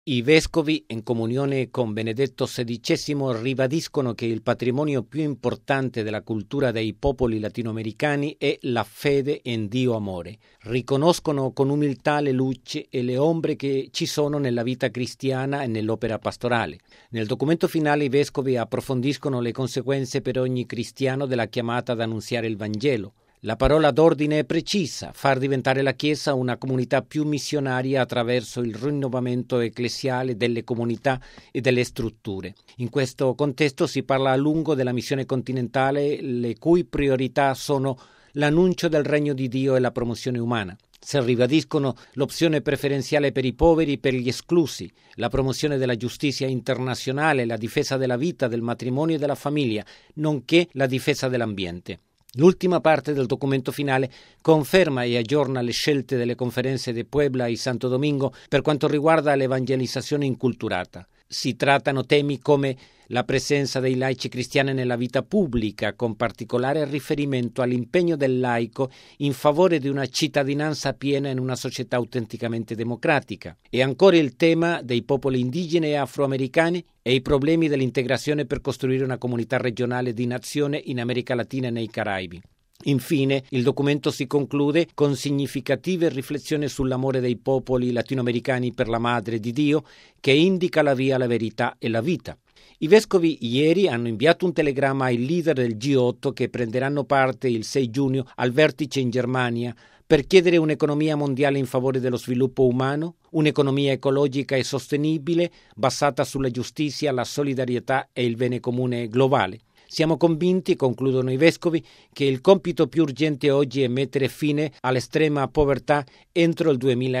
I vescovi, in comunione con Benedetto XVI, ribadiscono che il patrimonio più importante della cultura dei popoli latinoamericani è la fede in Dio amore. Riconoscono con umiltà le luci e le ombre che ci sono nella vita cristiana e nell'opera pastorale. Nel documento finale i vescovi approfondiscono le conseguenze per ogni cristiano della chiamata ad annunziare il Vangelo. La parola d'ordine è precisa: far diventare la Chiesa una comunità più missionaria attraverso il rinnovamento ecclesiale delle comunità e delle strutture. In questo contesto si parla a lungo della missione continentale, le cui priorità sono l'annuncio del regno di Dio e la promozione umana. Si ribadiscono l'opzione preferenziale per i poveri e per gli esclusi, la promozione della giustizia internazionale, la difesa della vita, del matrimonio e della famiglia, nonché la difesa dell'ambiente. L'ultima parte del documento finale conferma e aggiorna le scelte delle conferenze di Puebla e Santo Domingo per quanto riguarda l'evangelizzazione inculturata. Si trattano temi come la presenza dei laici cristiani nella vita pubblica, con particolare riferimento all'impegno del laico in favore di una cittadinanza piena in una società autenticamente democratica, e ancora il tema dei popoli indigeni e afroamericani e i problemi dell'integrazione per costruire una comunità regionale di nazione in America Latina e nei Caraibi. Infine, il documento si conclude con significative riflessioni sull'amore dei popoli latinoamericani per la Madre di Dio, che indica la via, la verità e la vita. I vescovi ieri hanno inviato un telegramma ai leader del G8 che prenderanno parte il 6 giugno al vertice in Germania per chiedere un'economia mondiale in favore dello sviluppo umano, un'economia ecologica e sostenibile basata sulla giustizia, la solidarietà e il bene comune globale. Siamo convinti, concludono i vescovi, che il compito più urgente oggi è mettere fine all'estrema povertà entro il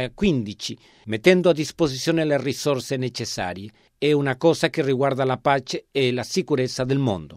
2015, mettendo a disposizione le risorse necessarie. È una cosa che riguarda la pace e la sicurezza del mondo.